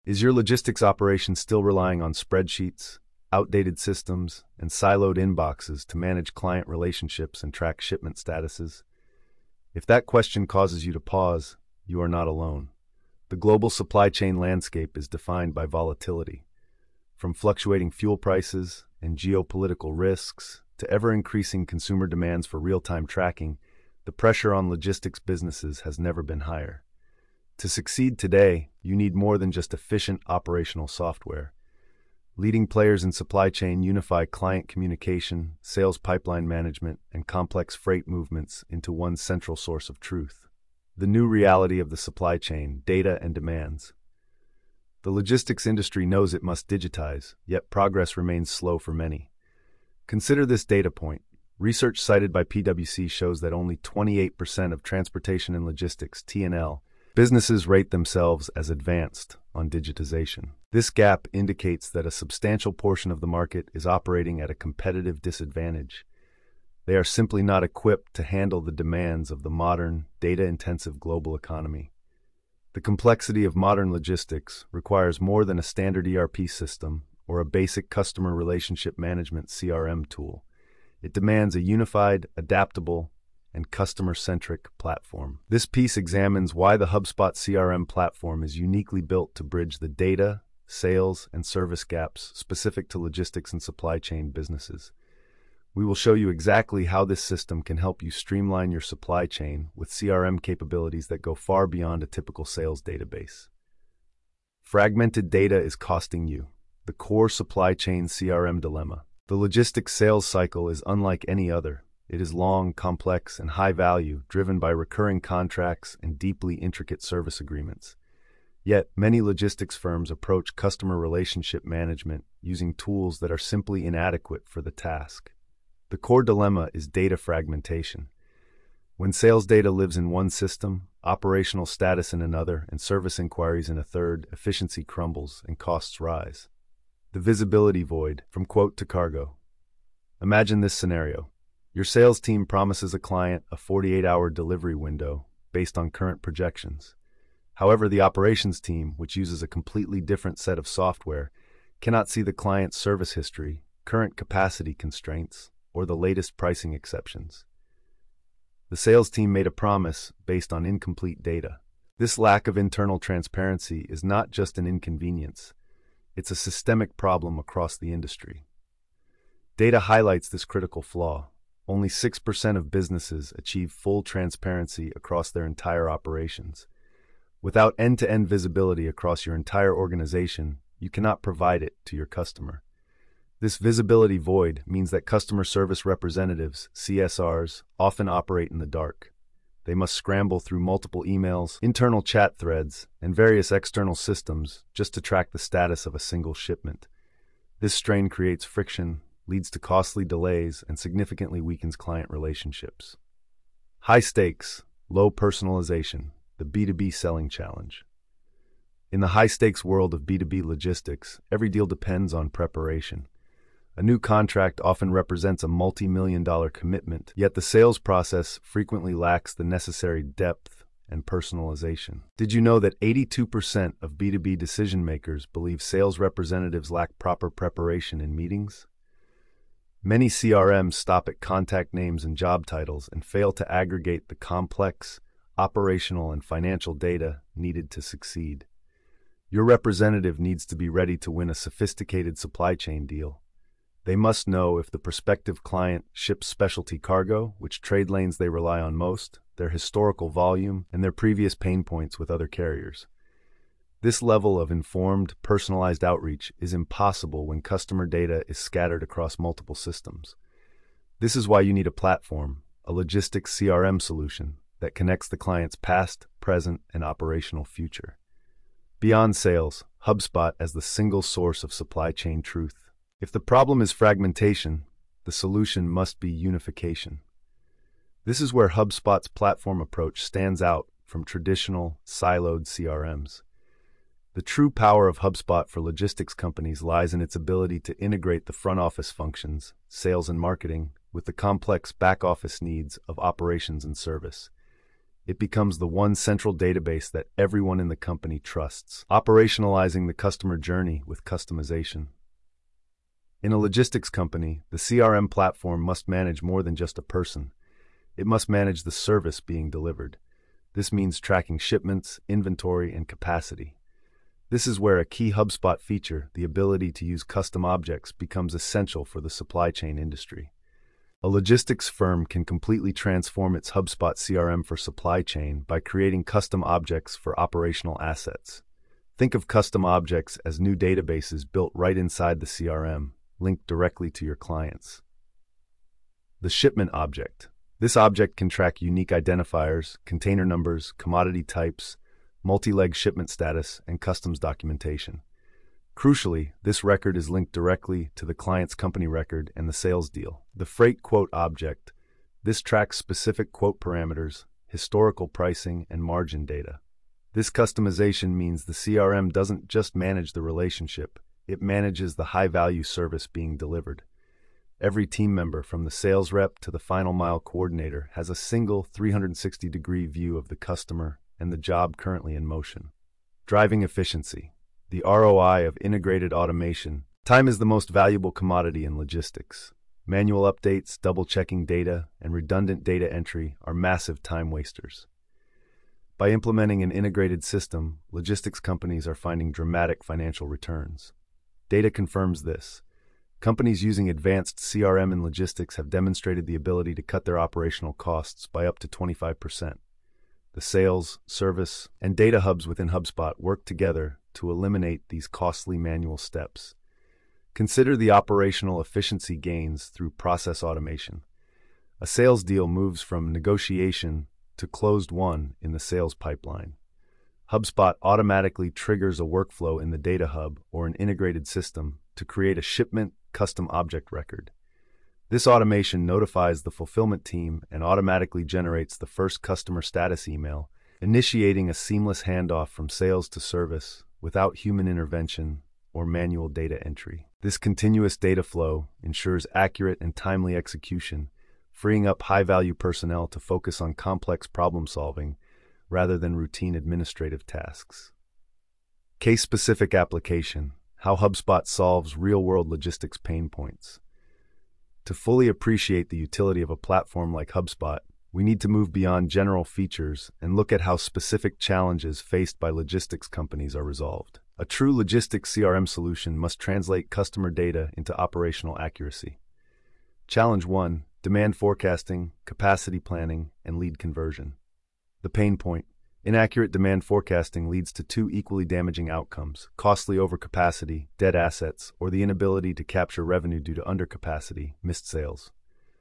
Is your logistics operation still relying on spreadsheets, outdated systems, and siloed inboxes to manage client relationships and track shipment statuses? If that question causes you to pause, you are not alone. The global supply chain landscape is defined by volatility. From fluctuating fuel prices and geopolitical risks to ever-increasing consumer demands for real-time tracking, the pressure on logistics businesses has never been higher. To succeed today, you need more than just efficient operational software. Leading players in supply chain unify client communication, sales pipeline management, and complex freight movements into one central source of truth. The new reality of the supply chain, data and demands. The logistics industry knows it must digitize, yet progress remains slow for many. Consider this data point. Research cited by PwC shows that only 28% of transportation and logistics, T&L, businesses rate themselves as advanced on digitization. This gap indicates that a substantial portion of the market is operating at a competitive disadvantage. They are simply not equipped to handle the demands of the modern, data-intensive global economy. The complexity of modern logistics requires more than a standard ERP system or a basic customer relationship management CRM tool. It demands a unified, adaptable, and customer-centric platform. This piece examines why the HubSpot CRM platform is uniquely built to bridge the data, sales, and service gaps specific to logistics and supply chain businesses. We will show you exactly how this system can help you streamline your supply chain with CRM capabilities that go far beyond a typical sales database. Fragmented data is costing you. The core supply chain CRM dilemma. The logistics sales cycle is unlike any other. It is long, complex, and high value, driven by recurring contracts and deeply intricate service agreements. Yet, many logistics firms approach customer relationship management using tools that are simply inadequate for the task. The core dilemma is data fragmentation. When sales data lives in one system, operational status in another, and service inquiries in a third, efficiency crumbles and costs rise. The visibility void, from quote to cargo. Imagine this scenario. Your sales team promises a client a 48-hour delivery window based on current projections. However, the operations team, which uses a completely different set of software, cannot see the client's service history, current capacity constraints, or the latest pricing exceptions. The sales team made a promise based on incomplete data. This lack of internal transparency is not just an inconvenience. It's a systemic problem across the industry. Data highlights this critical flaw. Only 6% of businesses achieve full transparency across their entire operations. Without end-to-end visibility across your entire organization, you cannot provide it to your customer. This visibility void means that customer service representatives, CSRs, often operate in the dark. They must scramble through multiple emails, internal chat threads, and various external systems just to track the status of a single shipment. This strain creates friction, leads to costly delays, and significantly weakens client relationships. High stakes, low personalization, the B2B selling challenge. In the high-stakes world of B2B logistics, every deal depends on preparation. A new contract often represents a multi-million-dollar commitment, yet the sales process frequently lacks the necessary depth and personalization. Did you know that 82% of B2B decision-makers believe sales representatives lack proper preparation in meetings? Many CRMs stop at contact names and job titles and fail to aggregate the complex, operational, and financial data needed to succeed. Your representative needs to be ready to win a sophisticated supply chain deal. They must know if the prospective client ships specialty cargo, which trade lanes they rely on most, their historical volume, and their previous pain points with other carriers. This level of informed, personalized outreach is impossible when customer data is scattered across multiple systems. This is why you need a platform, a logistics CRM solution, that connects the client's past, present, and operational future. Beyond sales, HubSpot as the single source of supply chain truth. If the problem is fragmentation, the solution must be unification. This is where HubSpot's platform approach stands out from traditional, siloed CRMs. The true power of HubSpot for logistics companies lies in its ability to integrate the front office functions, sales and marketing, with the complex back office needs of operations and service. It becomes the one central database that everyone in the company trusts, operationalizing the customer journey with customization. In a logistics company, the CRM platform must manage more than just a person. It must manage the service being delivered. This means tracking shipments, inventory, and capacity. This is where a key HubSpot feature, the ability to use custom objects, becomes essential for the supply chain industry. A logistics firm can completely transform its HubSpot CRM for supply chain by creating custom objects for operational assets. Think of custom objects as new databases built right inside the CRM, linked directly to your clients. The shipment object. This object can track unique identifiers, container numbers, commodity types, multi-leg shipment status, and customs documentation. Crucially, this record is linked directly to the client's company record and the sales deal. The freight quote object. This tracks specific quote parameters, historical pricing, and margin data. This customization means the CRM doesn't just manage the relationship, it manages the high-value service being delivered. Every team member, from the sales rep to the final mile coordinator, has a single 360-degree view of the customer and the job currently in motion. Driving efficiency. The ROI of integrated automation. Time is the most valuable commodity in logistics. Manual updates, double-checking data, and redundant data entry are massive time wasters. By implementing an integrated system, logistics companies are finding dramatic financial returns. Data confirms this. Companies using advanced CRM in logistics have demonstrated the ability to cut their operational costs by up to 25%. The sales, service, and data hubs within HubSpot work together to eliminate these costly manual steps. Consider the operational efficiency gains through process automation. A sales deal moves from negotiation to closed won in the sales pipeline. HubSpot automatically triggers a workflow in the data hub or an integrated system to create a shipment custom object record. This automation notifies the fulfillment team and automatically generates the first customer status email, initiating a seamless handoff from sales to service without human intervention or manual data entry. This continuous data flow ensures accurate and timely execution, freeing up high-value personnel to focus on complex problem-solving rather than routine administrative tasks. Case-specific application: how HubSpot solves real-world logistics pain points. To fully appreciate the utility of a platform like HubSpot, we need to move beyond general features and look at how specific challenges faced by logistics companies are resolved. A true logistics CRM solution must translate customer data into operational accuracy. Challenge 1: demand forecasting, capacity planning, and lead conversion. The pain point: inaccurate demand forecasting leads to two equally damaging outcomes: costly overcapacity, dead assets, or the inability to capture revenue due to undercapacity, missed sales.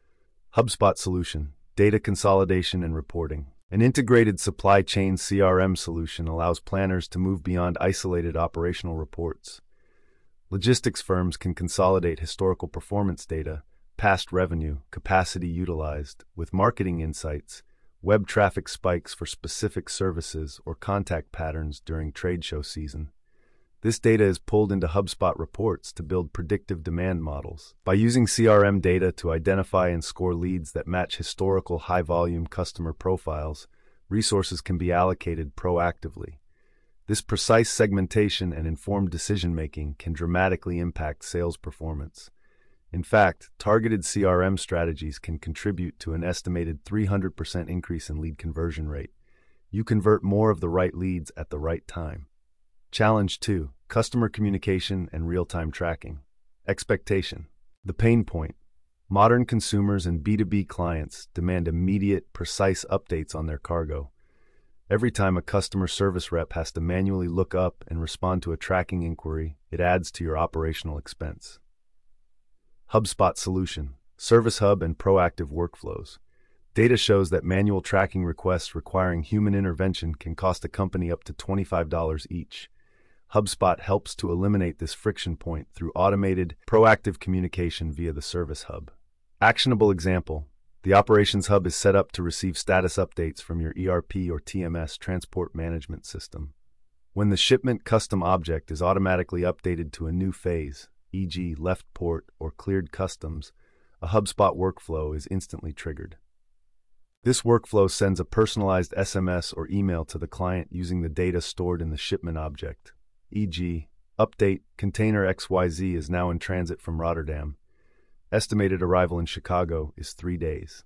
HubSpot solution: data consolidation and reporting. An integrated supply chain CRM solution allows planners to move beyond isolated operational reports. Logistics firms can consolidate historical performance data, past revenue, capacity utilized, with marketing insights, web traffic spikes for specific services, or contact patterns during trade show season. This data is pulled into HubSpot reports to build predictive demand models. By using CRM data to identify and score leads that match historical high-volume customer profiles, resources can be allocated proactively. This precise segmentation and informed decision-making can dramatically impact sales performance. In fact, targeted CRM strategies can contribute to an estimated 300% increase in lead conversion rate. You convert more of the right leads at the right time. Challenge 2: customer communication and real-time tracking. Expectation. The pain point: modern consumers and B2B clients demand immediate, precise updates on their cargo. Every time a customer service rep has to manually look up and respond to a tracking inquiry, it adds to your operational expense. HubSpot solution: Service Hub and proactive workflows. Data shows that manual tracking requests requiring human intervention can cost a company up to $25 each. HubSpot helps to eliminate this friction point through automated, proactive communication via the Service Hub. Actionable example: the Operations Hub is set up to receive status updates from your ERP or TMS transport management system. When the shipment custom object is automatically updated to a new phase, e.g. left port or cleared customs, a HubSpot workflow is instantly triggered. This workflow sends a personalized SMS or email to the client using the data stored in the shipment object, e.g., update, container XYZ is now in transit from Rotterdam. Estimated arrival in Chicago is 3 days.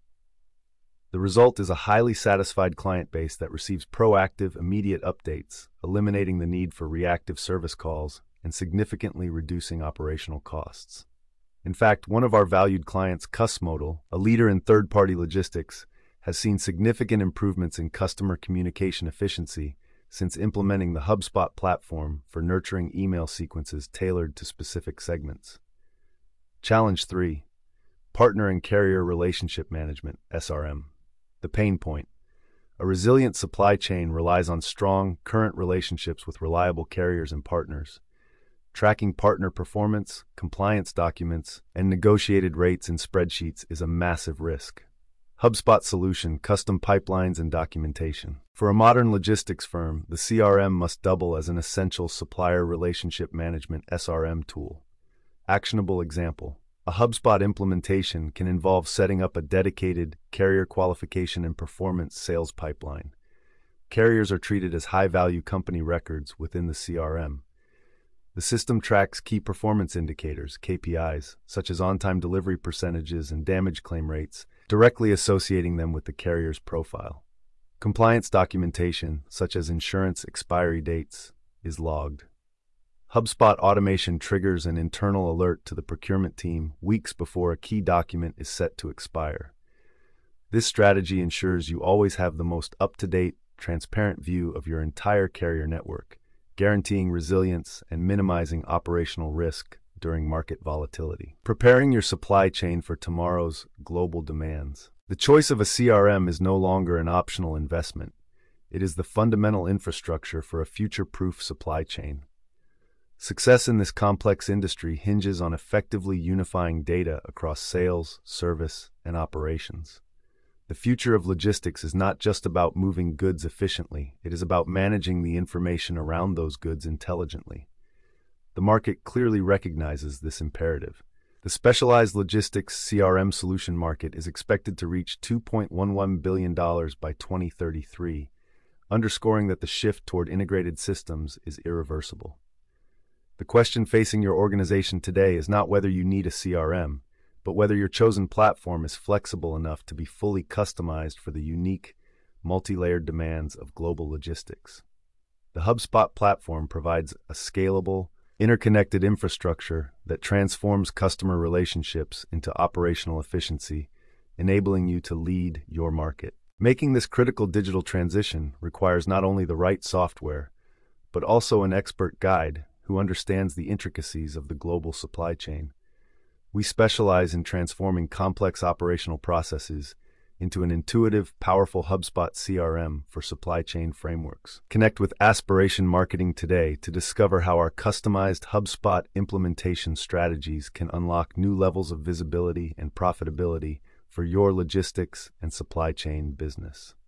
The result is a highly satisfied client base that receives proactive, immediate updates, eliminating the need for reactive service calls and significantly reducing operational costs. In fact, one of our valued clients, Cusmodal, a leader in third-party logistics, has seen significant improvements in customer communication efficiency since implementing the HubSpot platform for nurturing email sequences tailored to specific segments. Challenge 3. Partner and Carrier Relationship Management, SRM. The pain point. A resilient supply chain relies on strong, current relationships with reliable carriers and partners. Tracking partner performance, compliance documents, and negotiated rates in spreadsheets is a massive risk. HubSpot solution, custom pipelines and documentation. For a modern logistics firm, the CRM must double as an essential supplier relationship management (SRM) tool. Actionable example. A HubSpot implementation can involve setting up a dedicated carrier qualification and performance sales pipeline. Carriers are treated as high-value company records within the CRM. The system tracks key performance indicators, KPIs, such as on-time delivery percentages and damage claim rates, directly associating them with the carrier's profile. Compliance documentation, such as insurance expiry dates, is logged. HubSpot automation triggers an internal alert to the procurement team weeks before a key document is set to expire. This strategy ensures you always have the most up-to-date, transparent view of your entire carrier network, guaranteeing resilience and minimizing operational risk during market volatility. Preparing your supply chain for tomorrow's global demands. The choice of a CRM is no longer an optional investment. It is the fundamental infrastructure for a future-proof supply chain. Success in this complex industry hinges on effectively unifying data across sales, service, and operations. The future of logistics is not just about moving goods efficiently, it is about managing the information around those goods intelligently. The market clearly recognizes this imperative. The specialized logistics CRM solution market is expected to reach $2.11 billion by 2033, underscoring that the shift toward integrated systems is irreversible. The question facing your organization today is not whether you need a CRM, but whether your chosen platform is flexible enough to be fully customized for the unique, multi-layered demands of global logistics. The HubSpot platform provides a scalable, interconnected infrastructure that transforms customer relationships into operational efficiency, enabling you to lead your market. Making this critical digital transition requires not only the right software, but also an expert guide who understands the intricacies of the global supply chain. We specialize in transforming complex operational processes into an intuitive, powerful HubSpot CRM for supply chain frameworks. Connect with Aspiration Marketing today to discover how our customized HubSpot implementation strategies can unlock new levels of visibility and profitability for your logistics and supply chain business.